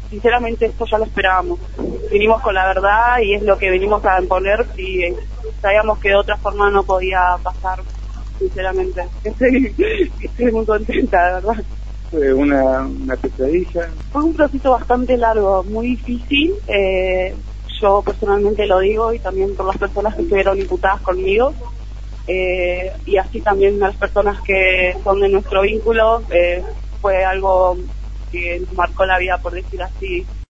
sinceramente esto ya lo esperábamos. Vinimos con la verdad y es lo que venimos a imponer y sabíamos que de otra forma no podía pasar, sinceramente. Estoy muy contenta, de verdad. Fue una pesadilla. Fue un proceso bastante largo, muy difícil. Yo personalmente lo digo y también por las personas que estuvieron imputadas conmigo. Y así también las personas que son de nuestro vínculo, fue algo que nos marcó la vida, por decir así.